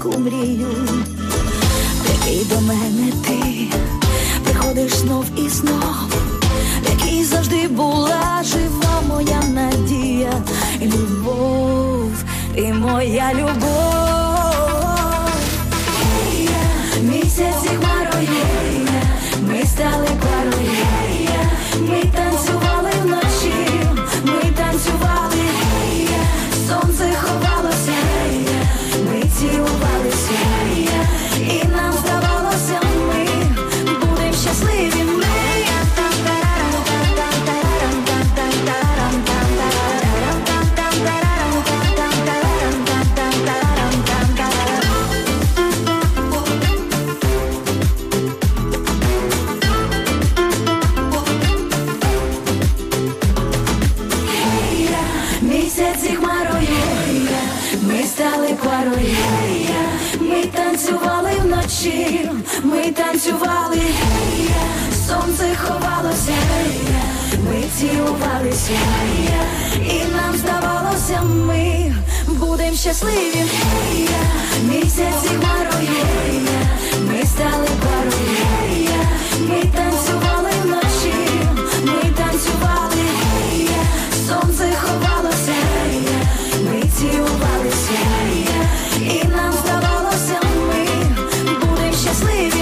солодку мрію. Який до мене ти приходиш знов і знов, який завжди була жива моя надія і любов, і моя любов. Місяці хмарою, ми стали парою, ми танцювали вночі, ми танцювали, сонце ховалося, ми цілувалися, і нам здавалося, ми будемо щасливі. Місяці хмарою, ми стали парою, ми танцювали вночі, ми танцювали, сонце ховалося, ми цілувалися, і нам здавалося, ми будемо щасливі. Місяці хмарою, ми стали парою, ми танцювали вночі, ми танцювали, сонце ховалося, ми цілувалися, і нам здавалося, ми будемо щасливі.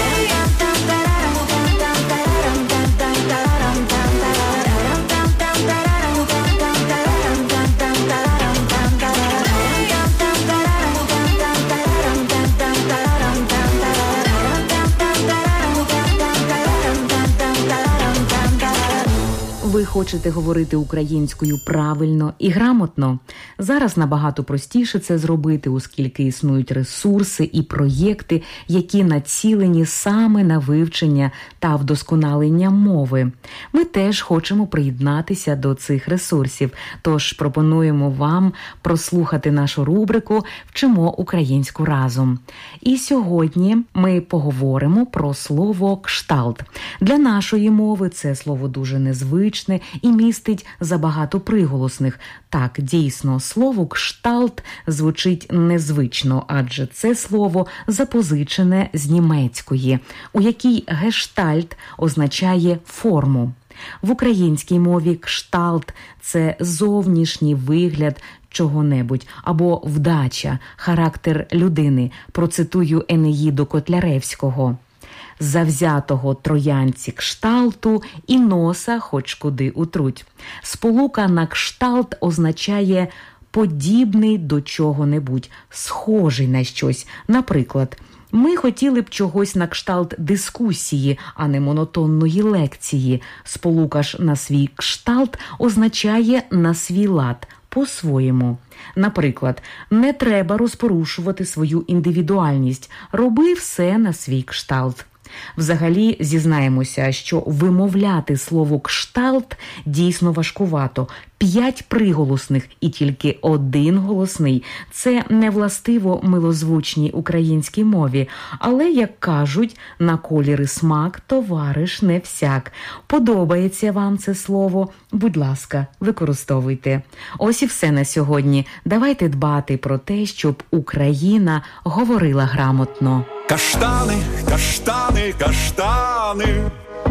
Ви хочете говорити українською правильно і грамотно? Зараз набагато простіше це зробити, оскільки існують ресурси і проєкти, які націлені саме на вивчення та вдосконалення мови. Ми теж хочемо приєднатися до цих ресурсів, тож пропонуємо вам прослухати нашу рубрику «Вчимо українську разом». І сьогодні ми поговоримо про слово «кшталт». Для нашої мови це слово дуже незвичне і містить забагато приголосних. Так, дійсно, слово «кшталт» звучить незвично, адже це слово запозичене з німецької, у якій «гештальт» означає форму. В українській мові «кшталт» – це зовнішній вигляд чого-небудь або вдача, характер людини. Процитую Енеїду Котляревського. «Завзятого троянці кшталту і носа хоч куди утруть». Сполука на кшталт означає подібний до чого-небудь, схожий на щось. Наприклад, ми хотіли б чогось на кшталт дискусії, а не монотонної лекції. Сполука ж на свій кшталт означає на свій лад, по-своєму. Наприклад, не треба розпорушувати свою індивідуальність, роби все на свій кшталт. Взагалі, зізнаємося, що вимовляти слово «кшталт» дійсно важкувато. 5 приголосних і тільки 1 голосний. Це не властиво милозвучній українській мові. Але, як кажуть, на колір і смак товариш не всяк. Подобається вам це слово? Будь ласка, використовуйте. Ось і все на сьогодні. Давайте дбати про те, щоб Україна говорила грамотно. Каштани, каштани, каштани,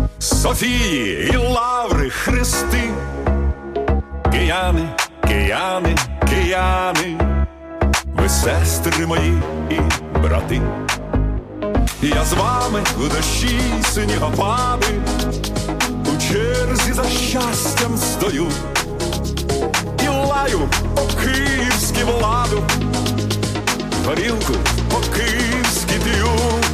Софії і Лаври хрести. Кияни, кияни, кияни, ви сестри мої і брати. Я з вами у дощі снігопади, у черзі за щастям стою і лаю по-київськи владу, горілку по-київськи п'ю.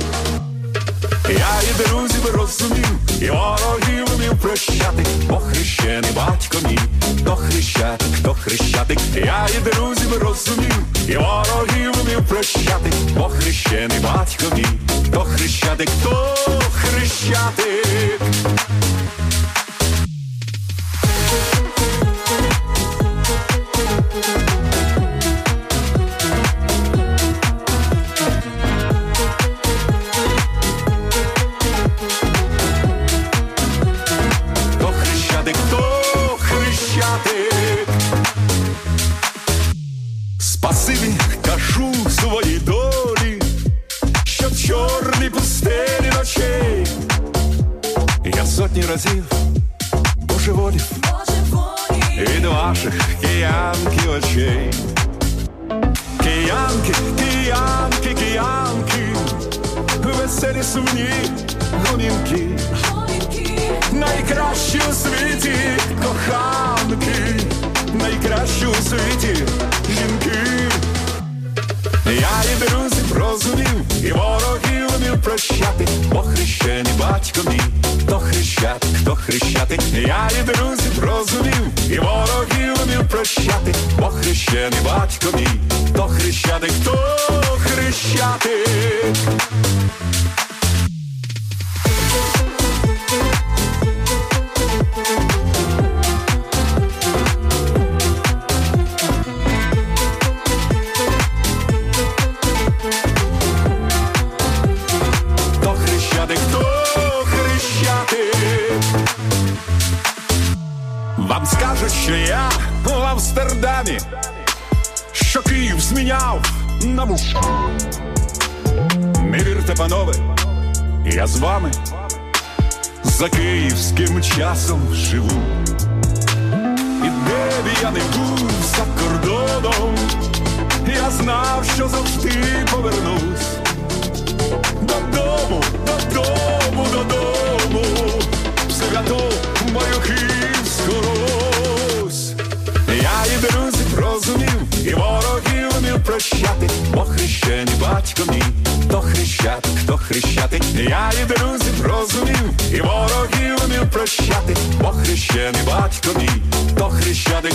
Я і друзів розумів, і ворогів вмів прощати, бо хрещений батько мій, хто хрещатик. Я і друзів розумів, і ворогів вмів прощати, бо хрещений батько мій, хто хрещатик. Спасибі кажу своїй долі, сотні разів божеволів від ваших киянки очей. Киянки, киянки, киянки, веселі сумні гомінки, найкращі у світі коханки, найкращі у світі жінки. Я і друзів розумів, і ворогів вмів прощати, бо хрещений батько мій, хто хрещатик. Я і друзів розумів, і ворогів вмів прощати, бо хрещений батько мій, хто хрещатик. Вам скажуть, що я в Амстердамі, що Київ зміняв на Мушу. Не вірте, панове, я з вами за київським часом живу. І де б я не був за кордоном, я знав, що завжди повернусь додому, додому, додому, в святу мою Київську Русь. Я і друзів розумів, і ворогів вмів прощати, бо хрещений батько мій, хто хрещатик. Я і друзів розумів, і ворогів вмів прощати, бо хрещений батько мій, хто хрещатик.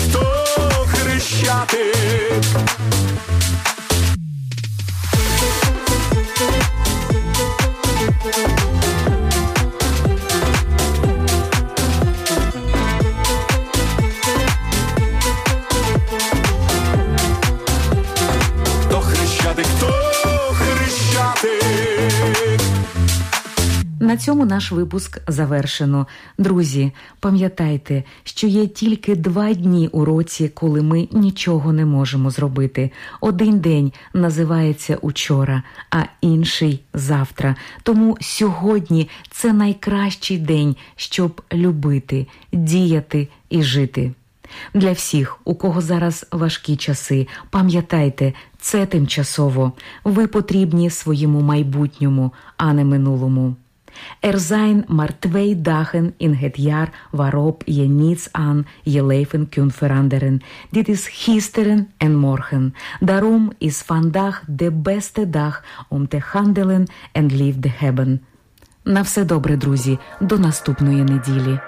На цьому наш випуск завершено. Друзі, пам'ятайте, що є тільки 2 дні у році, коли ми нічого не можемо зробити. Один день називається учора, а інший завтра. Тому сьогодні це найкращий день, щоб любити, діяти і жити. Для всіх, у кого зараз важкі часи, пам'ятайте, це тимчасово. Ви потрібні своєму майбутньому, а не минулому. Sein maar 2 dagen in het jaar waarop je niets aan je leven kunt veranderen. Dit is gisteren en morgen. Daarom is vandaag de beste dag om te handelen en liefde hebben. На все добре, друзі. До наступної неділі.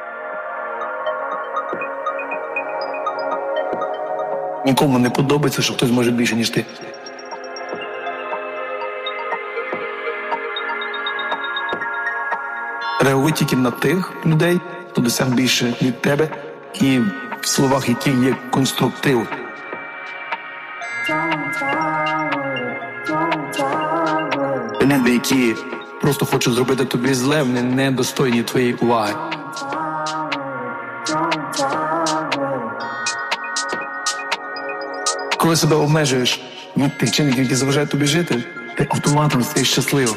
Нікому не подобається, що хтось може більше, ніж ти. Реагуй тільки на тих людей, хто досяг більше від тебе, і в словах яких є конструктив. Люди, які просто хочуть зробити тобі зле, вони недостойні твоєї уваги. Коли себе обмежуєш від тих чинників, які заважають тобі жити, ти автоматом стаєш щасливим.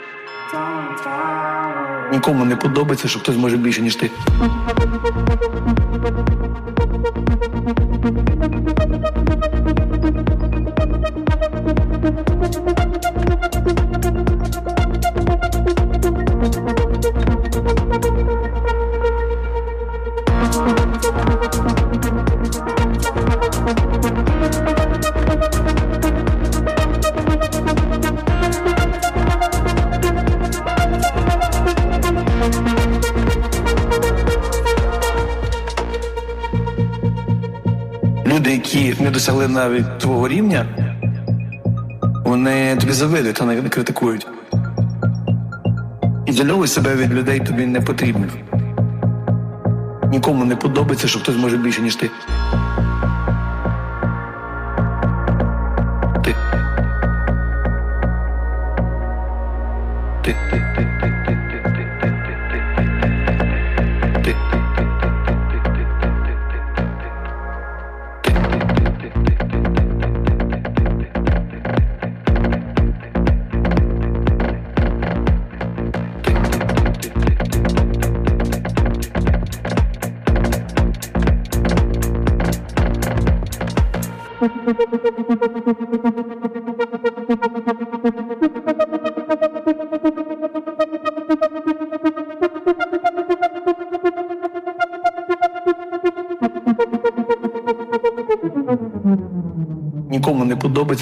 Нікому не подобається, що хтось може більше, ніж ти. Люди, які не досягли навіть твого рівня, вони тобі завидують, а не критикують. Ізолюй себе від людей тобі не потрібних. Нікому не подобається, що хтось може більше, ніж ти.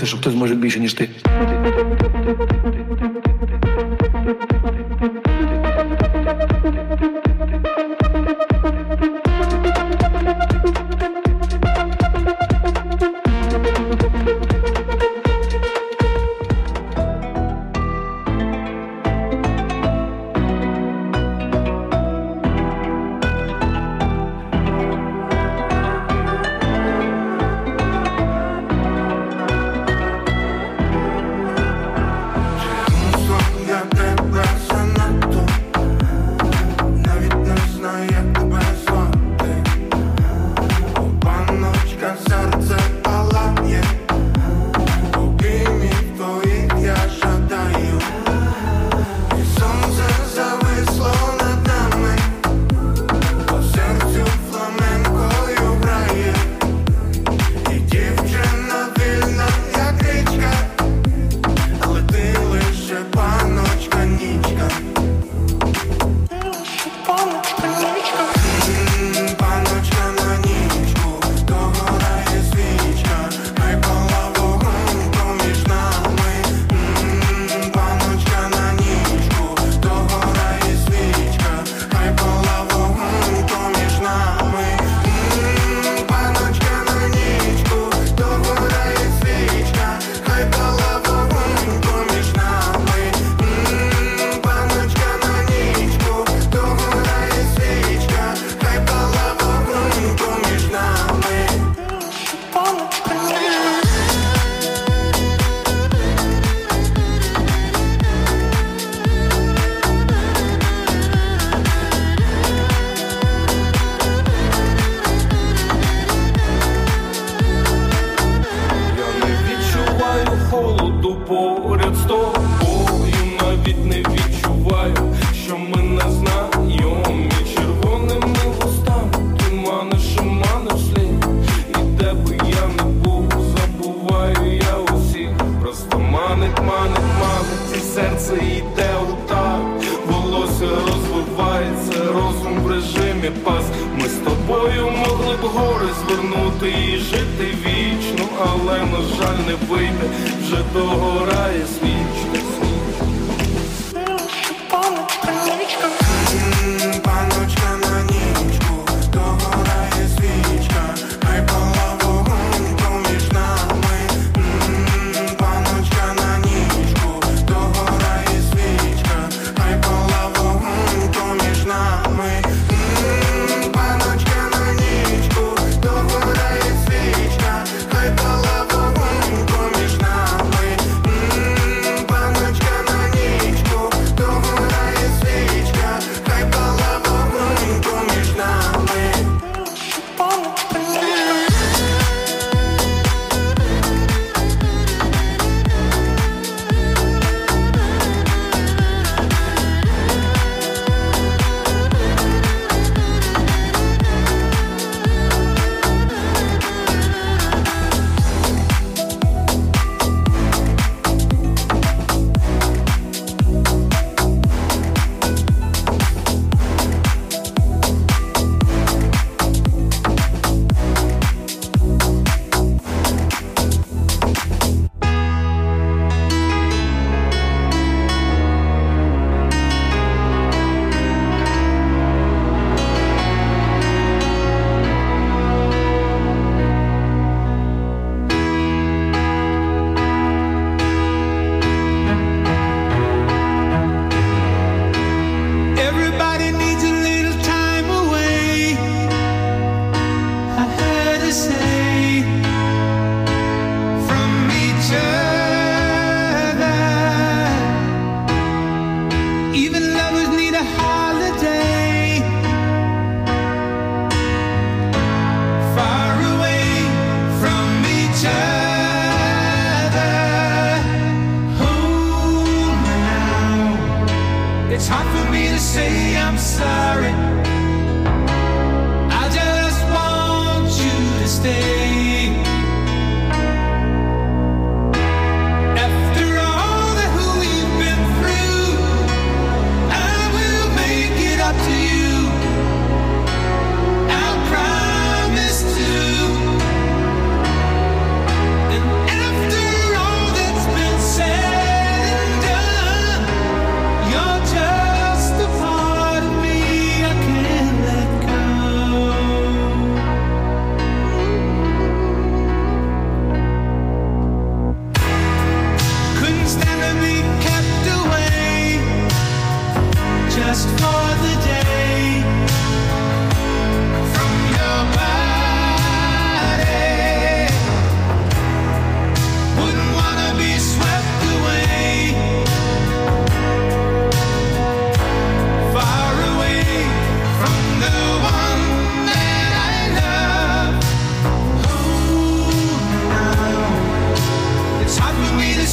боїшся, що хтось може більше, ніж ти. After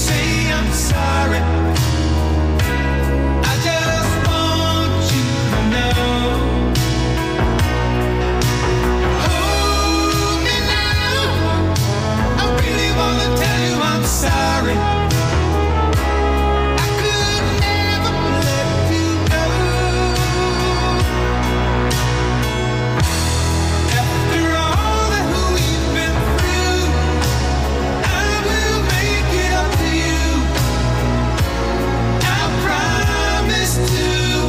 say I'm sorry. I just want you to know. Hold me now. I really wanna tell you I'm sorry. I could never let you go. After all that we've been through, I will make it up to you. I promise to.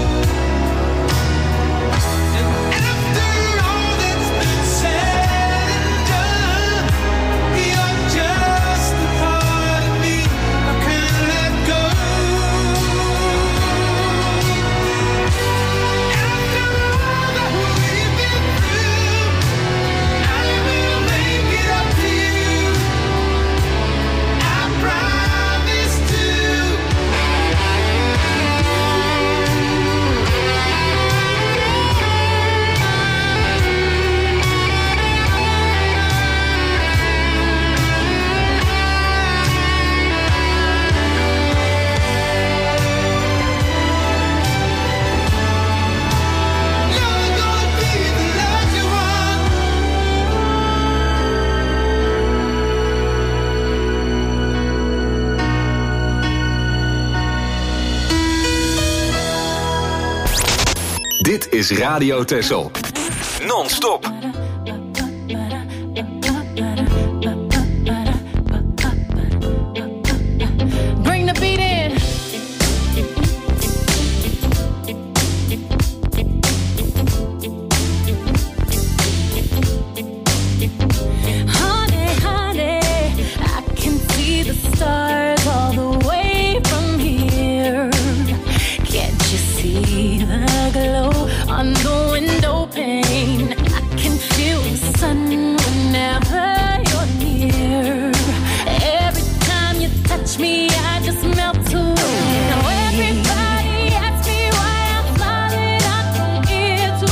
And after all that's been said and done, you're just a part of me I can't let go. After all that we've been through, I will make it up to you. I promise to. You're gonna be the lucky one. Dit is Radio Texel. Non-stop. Bring the beat in. Honey, honey, I can see the stars all the way from here. Can't you see the glow on the window pane? I can feel the sun whenever you're near. Every time you touch me, I just melt away. Now everybody asks me why I'm smiling out from ear to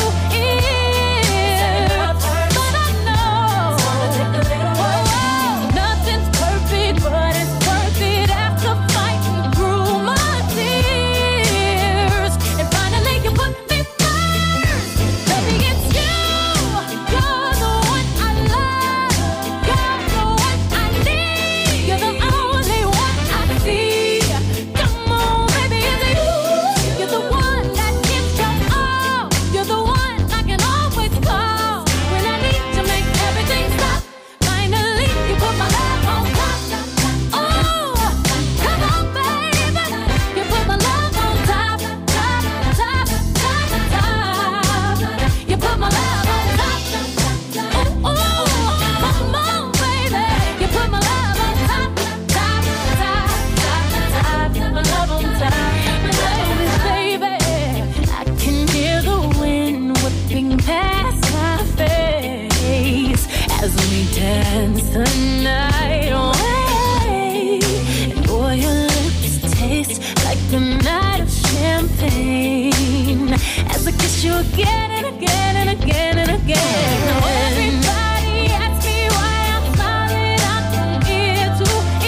ear, but I know nothing's perfect, but it's worth it after fighting through my tears. And finally you put me first. Baby, it's you. You're the one I love. You're the one I need. You're the only one I see. Come on, baby, it's you. You're the one that gives your all. You're the one I can always call when I need to make everything stop. Finally, you put my love on top. Oh, come on, baby. You put my love on top, top, top, top, top. You put my love on top. Oh, come on, baby. You put my love on top, top, top, top, top. My love on top. Baby, I can hear the wind whipping past my face as we dance the night away. And boy, your lips taste like the night of champagne as I kiss you again and again and again and again. Now everybody asks me why I'm smiling out from ear to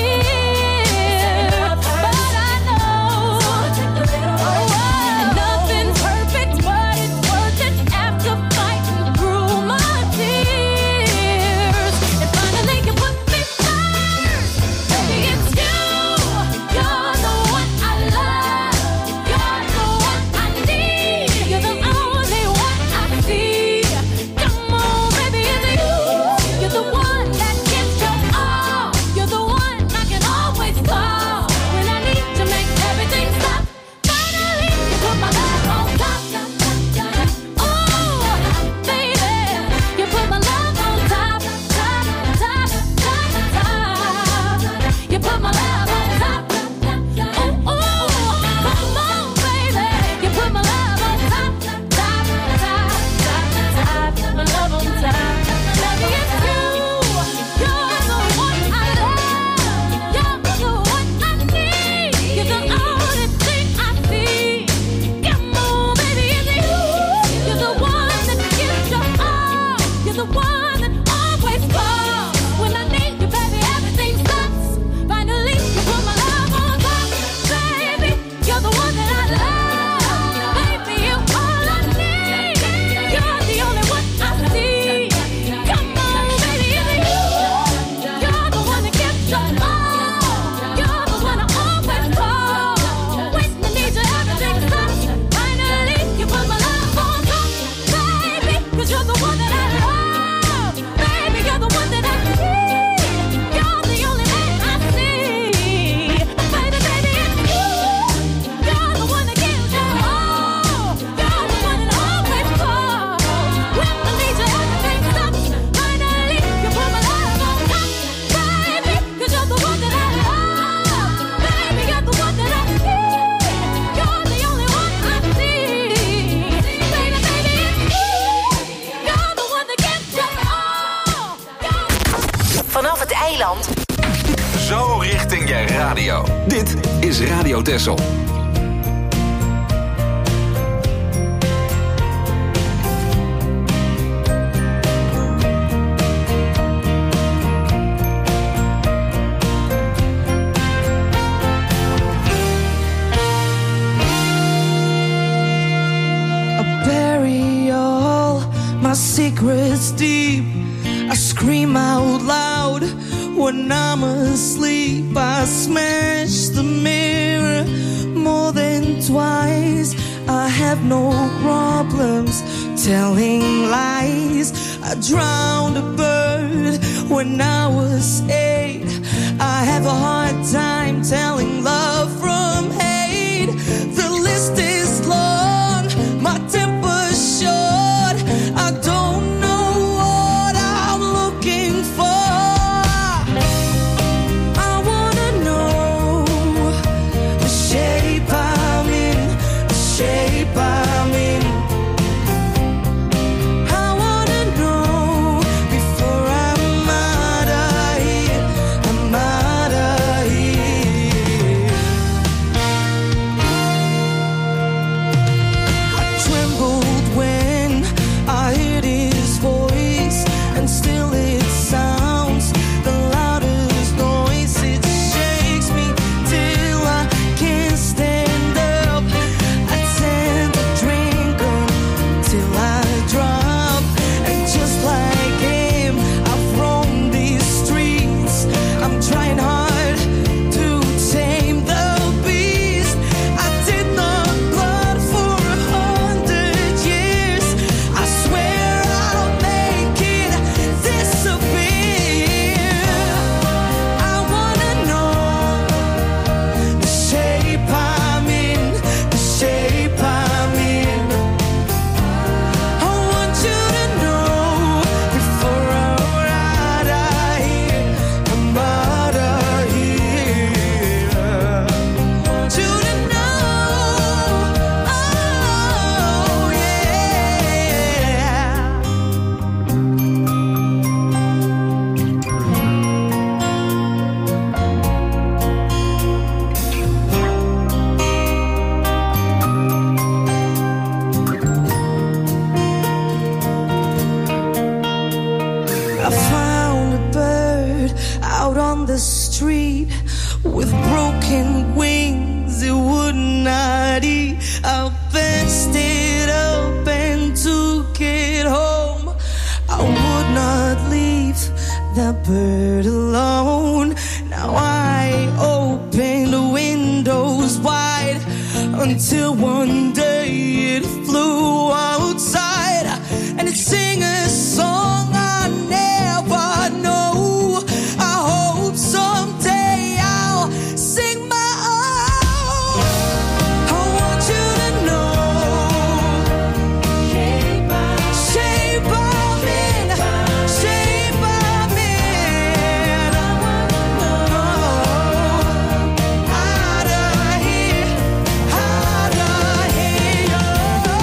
ear, but I know nothing's perfect, but it's worth it after fighting through my tears. And finally you put me first. Baby, it's you. You're the one I love. You're the one I need. You're the only one I see. radio. Dit is Radio Texel. My secrets deep, I scream out loud when I'm asleep. I smash the mirror more than twice. I have no problems telling lies. I drowned a bird when I was 8. I have a hard time telling love from hate. The list is long, my temper's short. I don't know what I'm looking for. I wanna know the shape I'm in, the shape I'm in. I wanna know before I'm out of here, I'm out of here. I trembled when I heard his voice, and still it sounds the loudest noise. It shakes me till I can't stand up. I tend to drink until I drop, and just like him, I've roamed these streets. I'm trying hard to tame the beast. I did not blood for 100 years. I swear I'll make it disappear. I wanna know the shape I'm in, the shape I'm in. I want you to know before I'm out of here, I'm out of here. I want you to know, oh yeah. I found a bird out on the street with broken wings, it would not eat. I fenced it up and took it home. I would not leave that bird alone. Now I open the windows wide until one day it flew outside and it sang a song I never know. I hope someday I'll sing my own. I want you to know shape I'm in, shape I'm in. I wanna know out of here, out of here.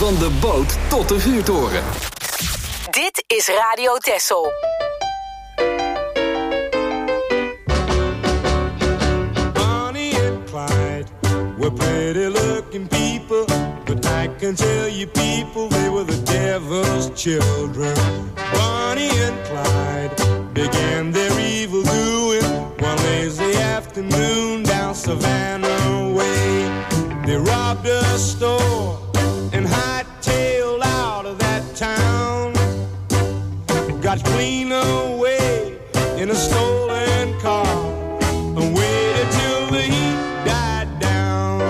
Van de boot tot de vuurtoren. Dit is Radio Texel. Bonnie and Clyde were pretty looking people, but I can tell you people, they were the devil's children. Bonnie and Clyde began their evil doing one lazy afternoon down Savannah way. They robbed a store and hightailed out of that town. Got clean away in a stolen car and waited till the heat died down.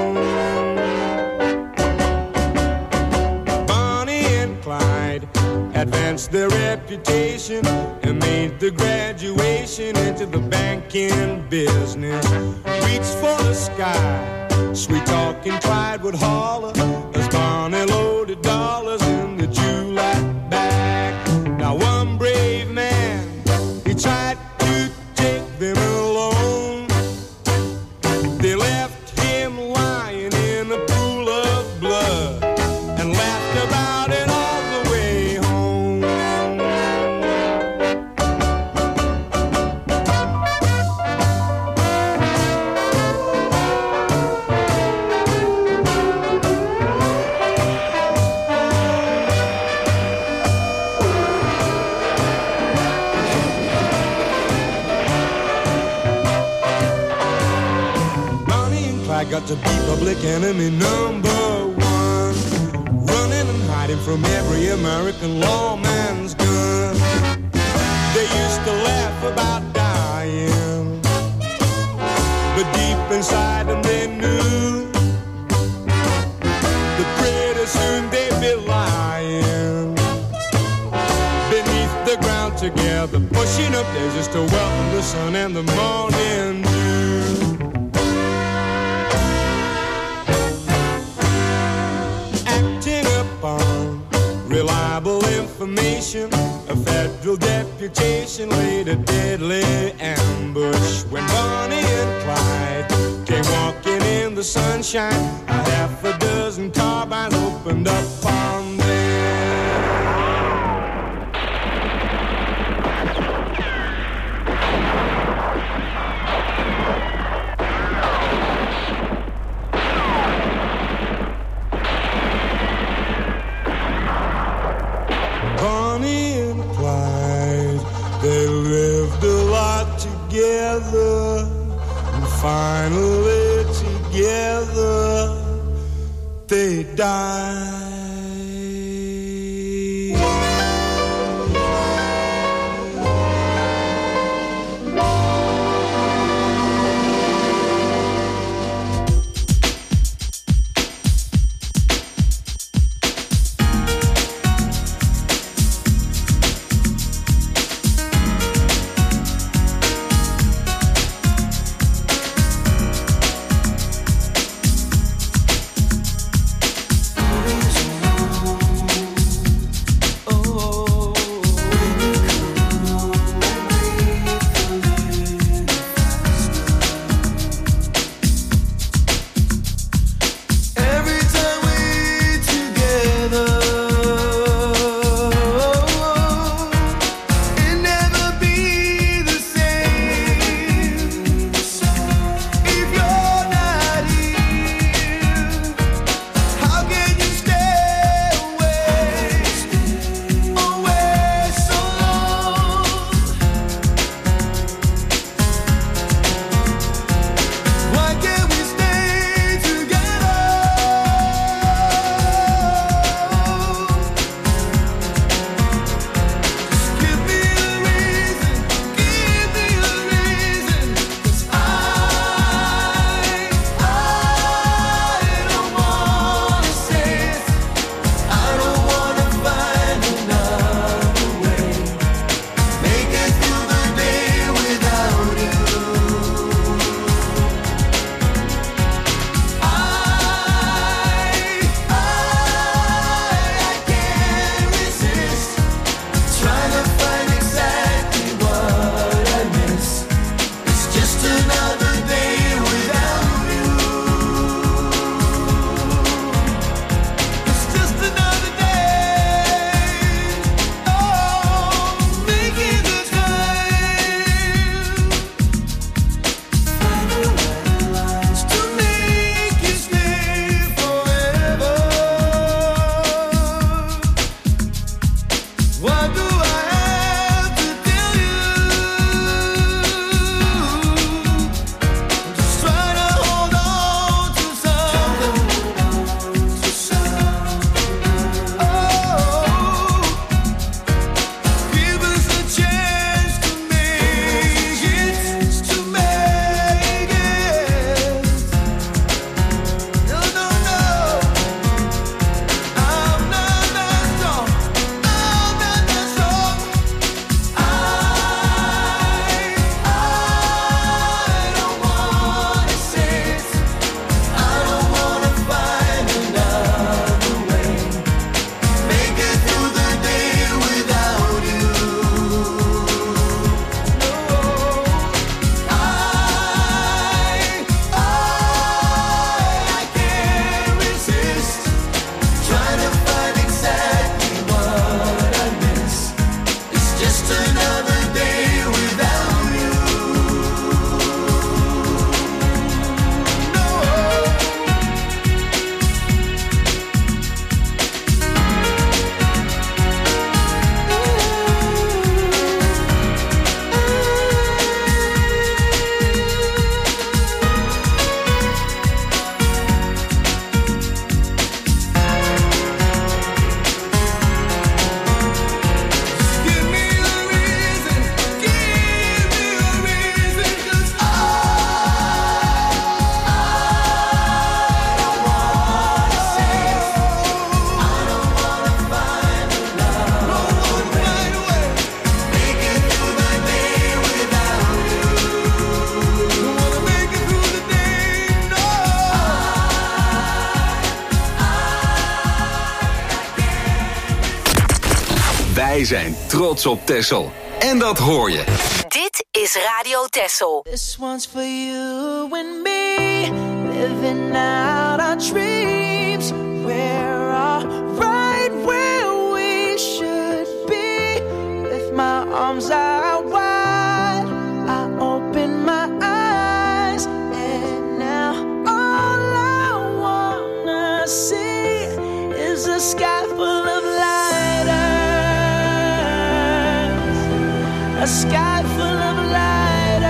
Bonnie and Clyde advanced their reputation and made the graduation into the banking business. Reached for the sky, sweet talking Clyde would holler as Bonnie loaded dollars in the July bag. Now one brave man, he tried to take them alone. They left him lying in a pool of blood and laughed about it all the way home. I got to be public enemy number one, running and hiding from every American lawman's gun. They used to laugh about dying, but deep inside them they knew that pretty soon they'd be lying beneath the ground together, pushing up daisies to welcome the sun and the morning dew. Reliable information, a federal deputation laid a deadly ambush. When Bonnie and Clyde came walking in the sunshine, a half a dozen carbines opened up on them. Bonnie and Clyde, they lived a lot together, and finally together they died. Wij zijn trots op Texel. En dat hoor je. Dit is Radio Texel. This one's for you and me, living out our dreams. We're all right where we should be. With my arms out wide, I open my eyes, and now all I wanna see is a sky full of lighters, a sky full of lighters.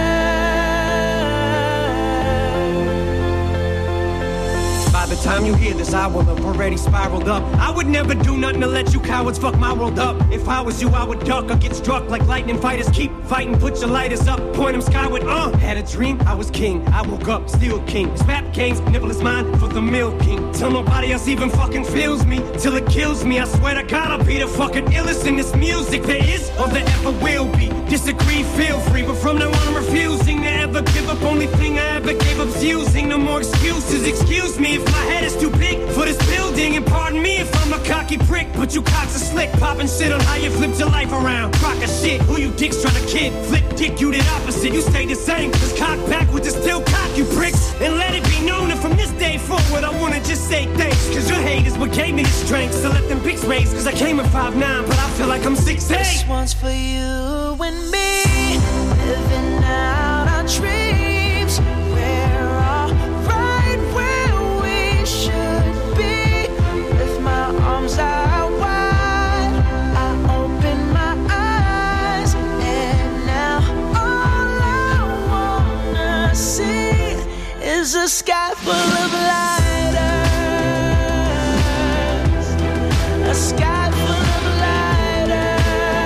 By the time you hear this, I will have already spiraled up. I would never do nothing to let you cowards fuck my world up. If I was you, I would duck or get struck like lightning fighters. Keep fighting, put your lighters up, point them skyward. Had a dream, I was king. I woke up, still king. This rap game's nibble is mine for the milking. Till nobody else even fucking feels me, till it kills me. I swear to God, I'll be the fucking illest in this music there is or there ever will be. Disagree, feel free, but from now on I'm refusing to ever give up. Only thing I ever gave up's using. No more excuses. Excuse me if my head is too big for this building, and pardon me if I'm a cocky prick, but you cocks are slick, popping shit on how you flipped your life around. Crock of shit, who you dicks trying to kid? Flip dick, you did opposite, you stay the same. Just cock backwards and still cock, you pricks. And let it be known that from this day forward I wanna just say thanks, cause your hate is what gave me the strength. So let them pics raise, cause I came at 5'9", but I feel like I'm 6'8". This one's for you and me, living out our dreams. We're all right where we should be. With my arms out wide, I open my eyes, and now all I wanna see is a sky full of lighters, a sky full of lighters.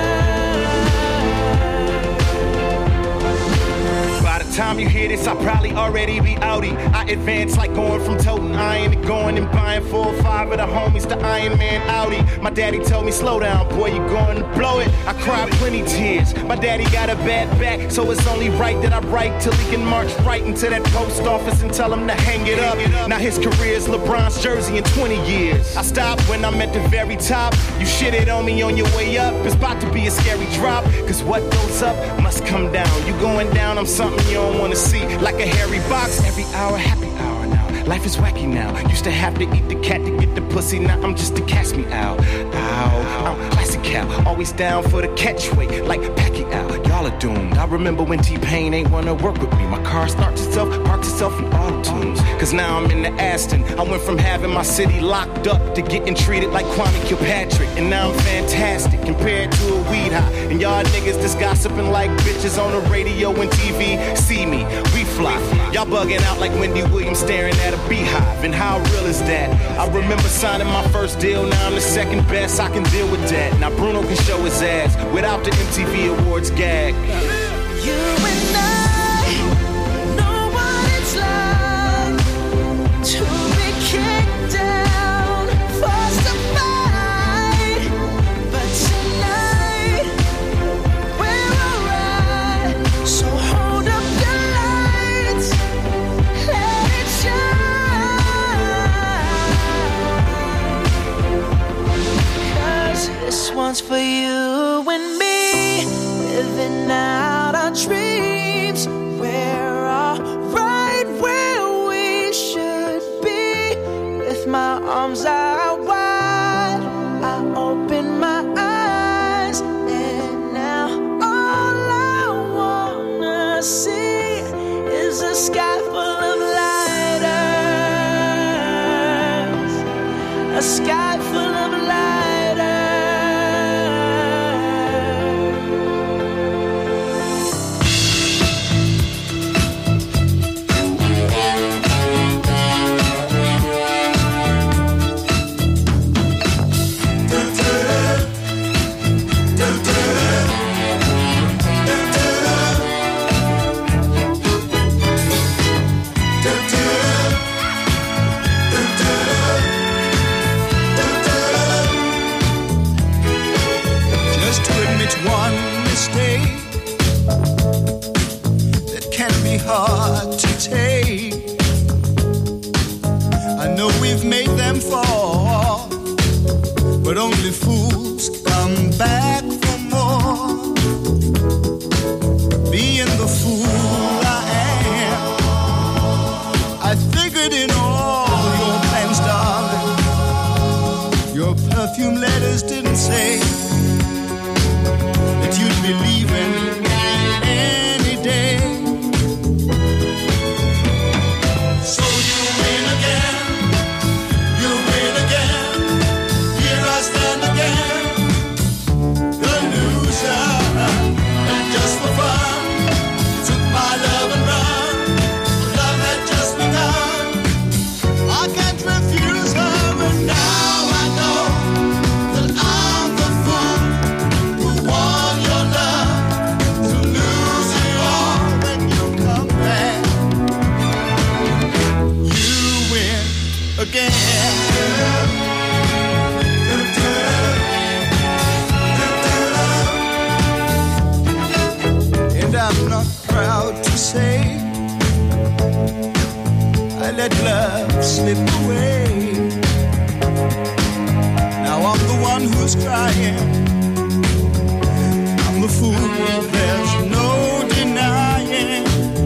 By the time you hear this, I'll probably already be outie. I advance like going from toting iron to going and buying 4 or 5 of the homies to Iron Man Audi. My daddy told me, slow down, boy, you going to blow it. I cried plenty tears. My daddy got a bad back, so it's only right that I write till he can march right into that post office and tell him to hang it up. Now his career's LeBron's jersey in 20 years. I stopped when I'm at the very top. You shitted on me on your way up. It's about to be a scary drop, cause what goes up must come down. You going down, I'm something you don't wanna see. Like a hairy box, every hour, happy hour now. Life is wacky now. Used to have to eat the cat to get the pussy. Now I'm just to cast me out. Ow, I'm classic cow. Always down for the catchweight, like Pacquiao. Y'all are doomed. I remember when T-Pain ain't wanna work with me. My car starts itself, parks itself in auto-tunes. Cause now I'm in the Aston. I went from having my city locked up to getting treated like Kwame Kilpatrick. And now I'm fantastic compared to a weed high. And y'all niggas just gossiping like bitches on the radio and TV. See me, we fly. Y'all bugging out like Wendy Williams staring at a beehive. And how real is that? I remember signing my first deal. Now I'm the second best. I can deal with that. Now Bruno can show his ass without the MTV Awards gag. You and I know what it's like to be kicked down, forced to fight. But tonight we're alright. So hold up the lights, let it shine. Cause this one's for you and me, living out our dreams. We're all right where we should be. With my arms out wide, I open my eyes, and now all I wanna see is a sky full of lighters, a sky full of lighters. Hard to take. I know we've made them fall, but only fools come back perfume letters didn't say that you'd be leaving any day. So you win again, you win again. Here I stand again, the loser. And just for fun, you took my love and run. Love had just begun. I can't refuse her, and now I know that I'm the fool who won your love, to lose it all when you come back. You win again. And I'm not proud to say I let love slip away. Now I'm the one who's crying. I'm the fool, there's no denying.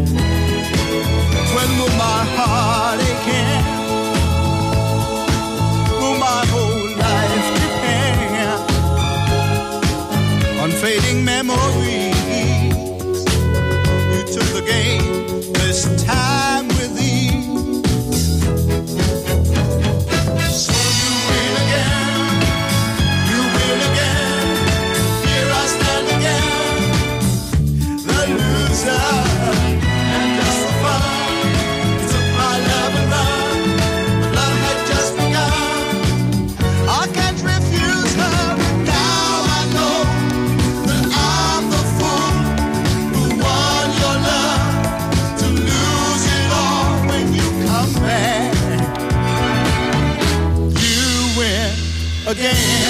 When will my heart again? Will my whole life depend on fading memories? You took the game this time with ease. So you win again, you win again. Here I stand again, the loser. And just for fun, you took my love and run. But love had just begun. I can't refuse her, but now I know that I'm the fool who won your love, to lose it all when you come back. You win again.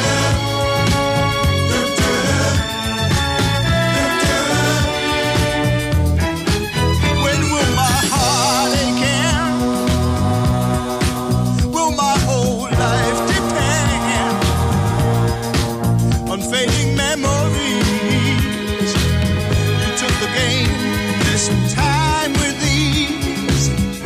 When will my heart again? Will my whole life depend on fading memories? You took the game this time with ease.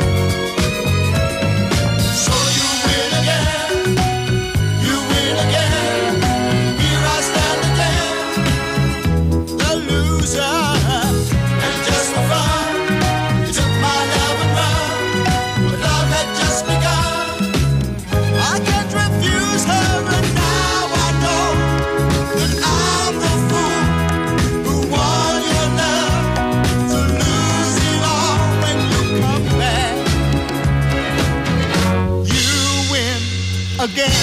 So you win again, you win again. Here I stand again, the loser. And just for fun, you took my love and run. But love had just begun. I can't refuse her, and now I know that I'm the fool who won your love, to lose it all when you come back. You win again.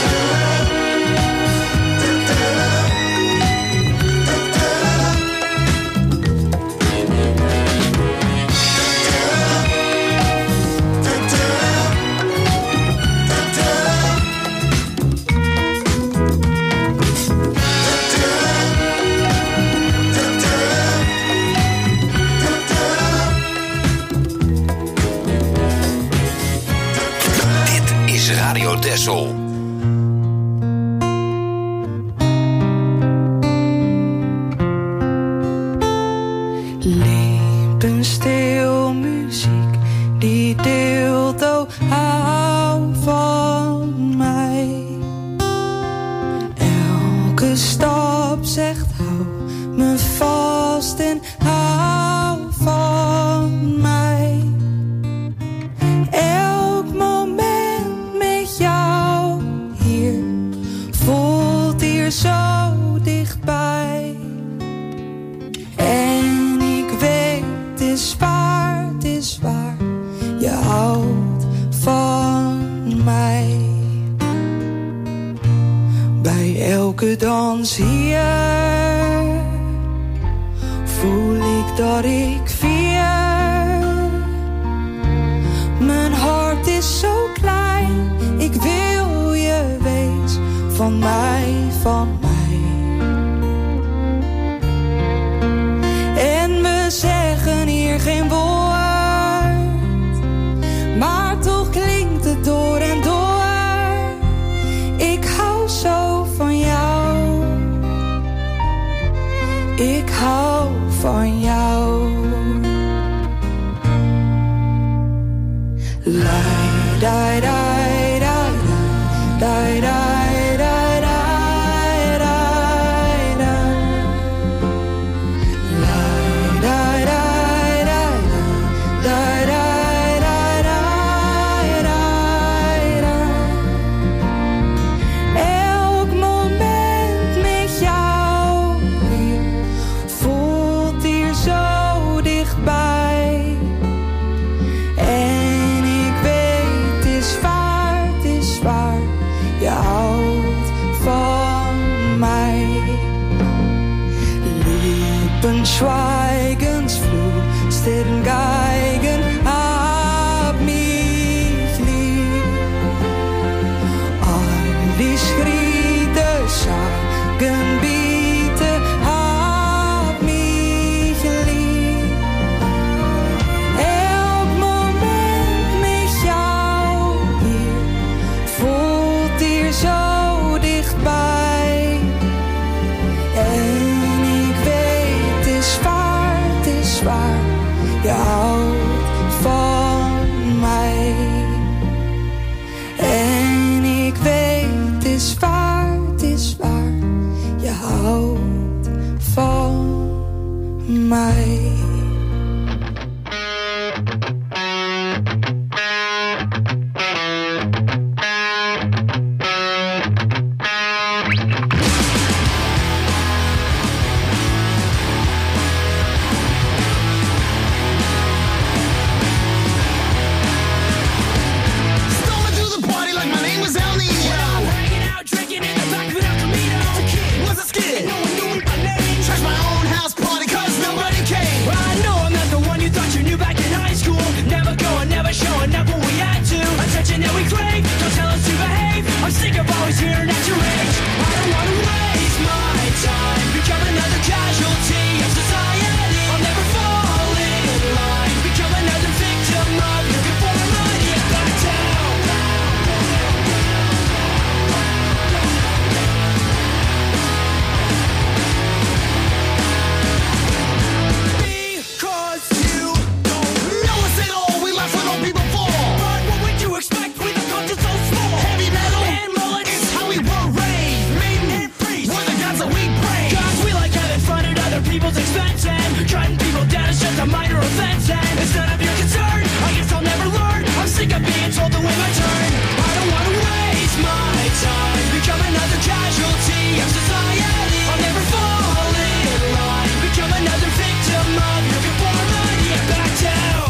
Dit is Radio Texel. Levenstil muziek die deelt, oh hou van mij. Elke stap zegt hou me vast en hou van mij. Elk moment met jou hier voelt hier zo dichtbij. En ik weet, het is waar, je houdt van mij. Bij elke dans hier voel ik dat ik vier. Mijn hart is zo klein, ik wil je wees van mij, van mij. En we zeggen hier geen woord, maar toch klinkt het door en door. Ik hou zo van jou, ik hou van jou. Lai, dai, dai, dai, dai, dai, je houdt van mij. Lippen schweigensflut, Stirn Geigen, hab mich lieb. All die Schritte sagen bitte, hab mich lieb. Elk moment met jou hier voelt hier zo dichtbij. En ik weet, het is waar, je houdt van mij. En ik weet, het is waar, je houdt van mij. Showing up what we had to, attention that we crave. Don't tell us to behave. I'm sick of always hearing at your age. I don't want to waste my time, become another casualty of society. I'll never fall in line, become another victim of your conformity. Back down. Because you don't know us at all. We left with all people fall. But what would you expect with a culture so small? Heavy metal and mullets, it's how we were raised. Maiden and priest, we're the gods that we praise. Cause we like having fun at other people's expense, and cutting people down is just a minor offense, and it's none of your concern. I guess I'll never learn. I'm sick of being told to wait my turn. I don't want to waste my time, become another casualty of society. I'll never fall in line, become another victim of your conformity. And back down.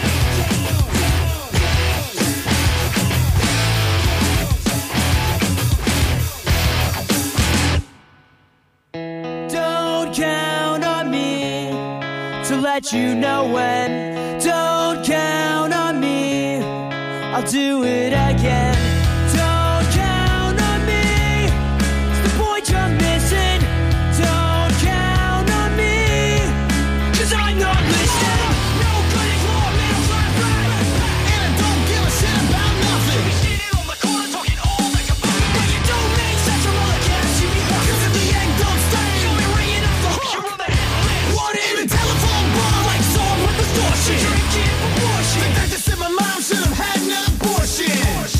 Don't count on me to let you know when. Don't count on me, I'll do it again. Don't count on me, it's the point you're missing. Don't count on me, 'cause I'm not listening. No good at law, middle class rap. And I don't give a shit about nothing. You sitting on the corner talking all like a bum. But you don't make sense or all the gas you be huffing. 'Cause if the egg don't stay, you'll be ringing off the hook. You're on the hit list. Want it in a telephone bar like song with distortion. Drinking abortion. The fact that my mom should have had an abortion.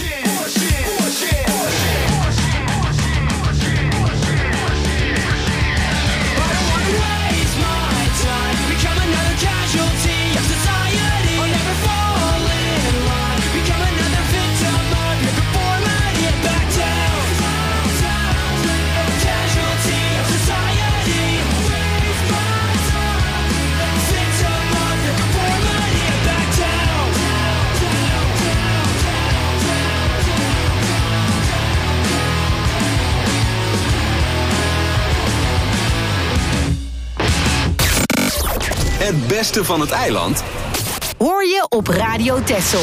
I don't wanna waste my time, become another casualty of society. I'll never fall in line, become another victim of your conformity. And back down, casualty of society. Waste my time, victim of your conformity. And back down. Het beste van het eiland Hoor je op Radio Texel.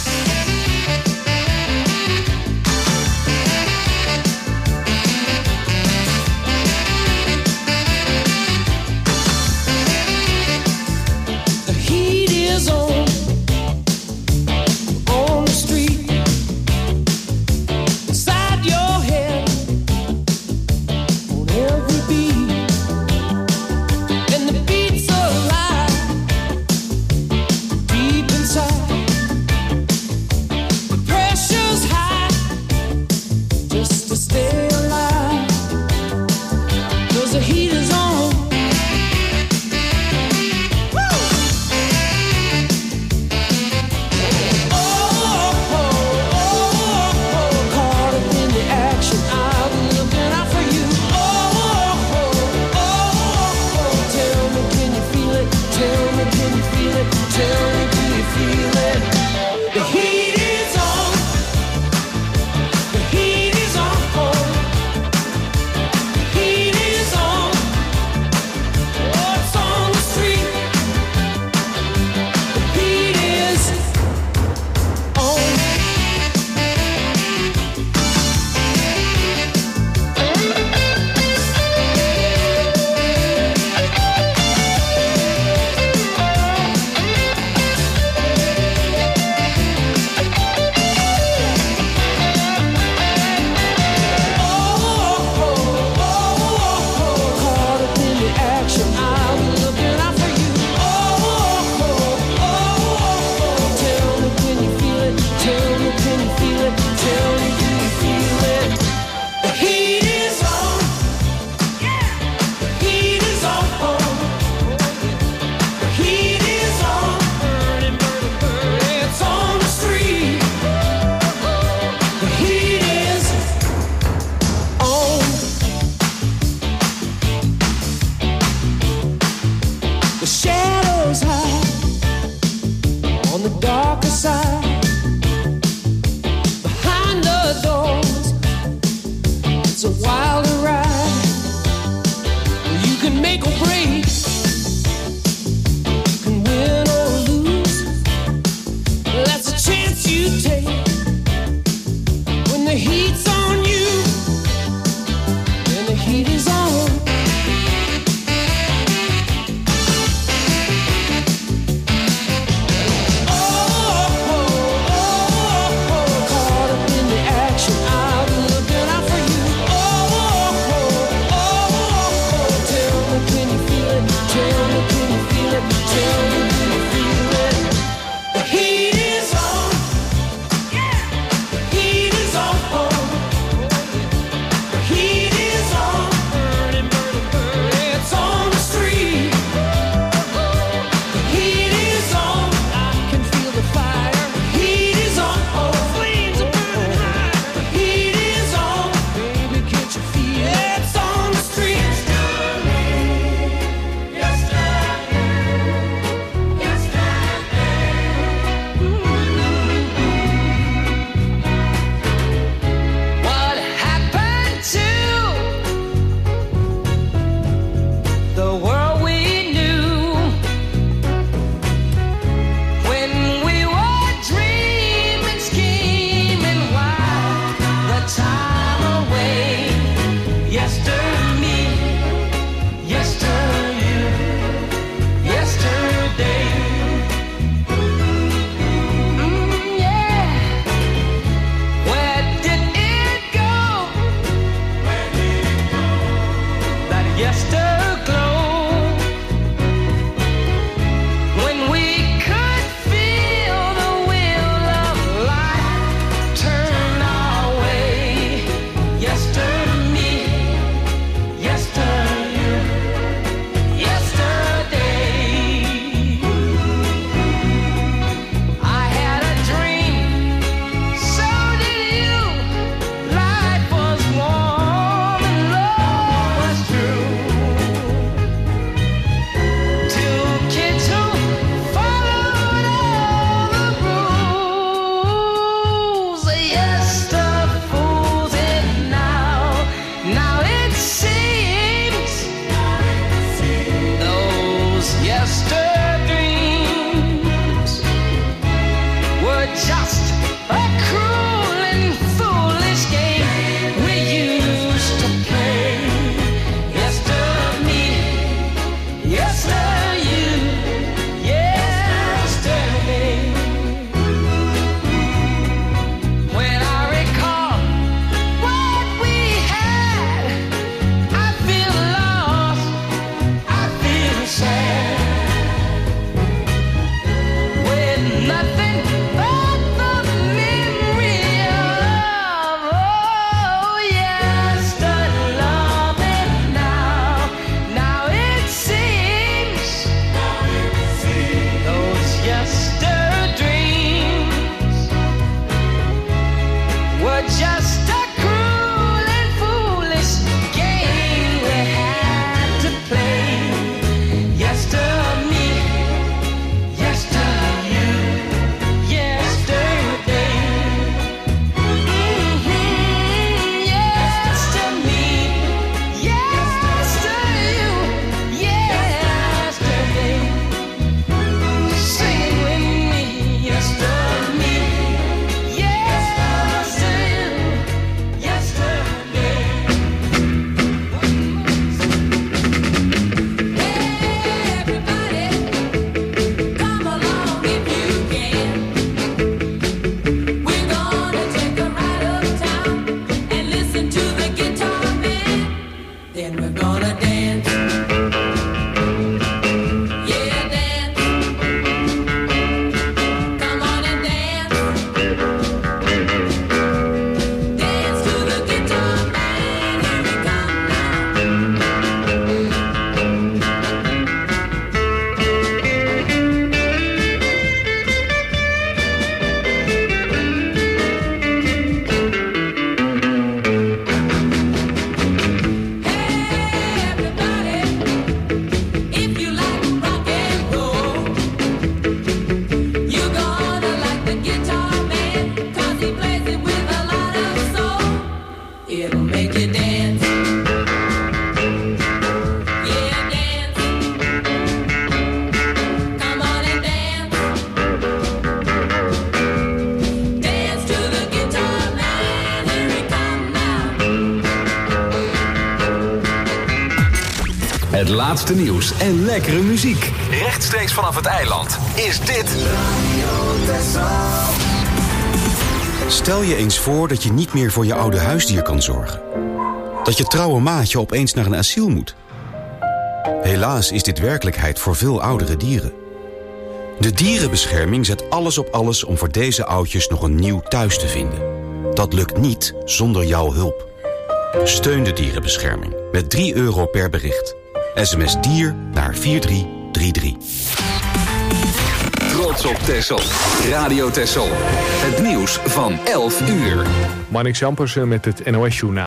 The heat is on the street, inside your head, on every beat, and the beat's alive deep inside. It's a wild ride. You can make or break, can win or lose. That's a chance you take when the heat's on you and the heat is on. When you make you dance. Yeah, dance. Come on and dance. Dance to the guitar man. Here he come now. Het laatste nieuws en lekkere muziek. Rechtstreeks vanaf het eiland is dit Stel je eens voor dat je niet meer voor je oude huisdier kan zorgen. Dat je trouwe maatje opeens naar een asiel moet. Helaas is dit werkelijkheid voor veel oudere dieren. De dierenbescherming zet alles op alles om voor deze oudjes nog een nieuw thuis te vinden. Dat lukt niet zonder jouw hulp. Steun de dierenbescherming met €3 per bericht. SMS dier naar 4333. Trots op Texel. Radio Texel. Het nieuws van 11 uur. Marnix Jampersen met het NOS-journaal.